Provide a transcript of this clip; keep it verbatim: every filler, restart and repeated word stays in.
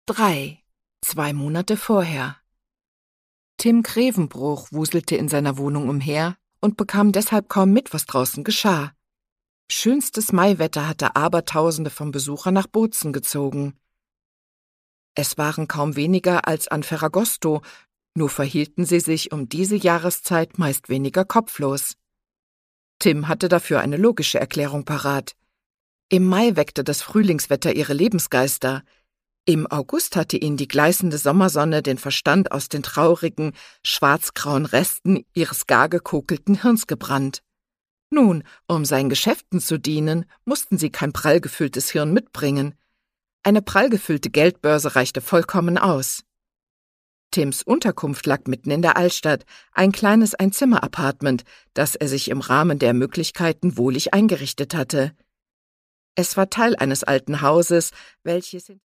Drei. Zwei Monate vorher. Tim Grevenbruch wuselte in seiner Wohnung umher und bekam deshalb kaum mit, was draußen geschah. Schönstes Maiwetter hatte Abertausende von Besuchern nach Bozen gezogen. Es waren kaum weniger als an Ferragosto, nur verhielten sie sich um diese Jahreszeit meist weniger kopflos. Tim hatte dafür eine logische Erklärung parat. Im Mai weckte das Frühlingswetter ihre Lebensgeister. Im August hatte ihnen die gleißende Sommersonne den Verstand aus den traurigen, schwarzgrauen Resten ihres gar gekokelten Hirns gebrannt. Nun, um seinen Geschäften zu dienen, mussten sie kein prall gefülltes Hirn mitbringen. Eine prall gefüllte Geldbörse reichte vollkommen aus. Tims Unterkunft lag mitten in der Altstadt, ein kleines Einzimmer-Appartement, das er sich im Rahmen der Möglichkeiten wohlig eingerichtet hatte. Es war Teil eines alten Hauses, welches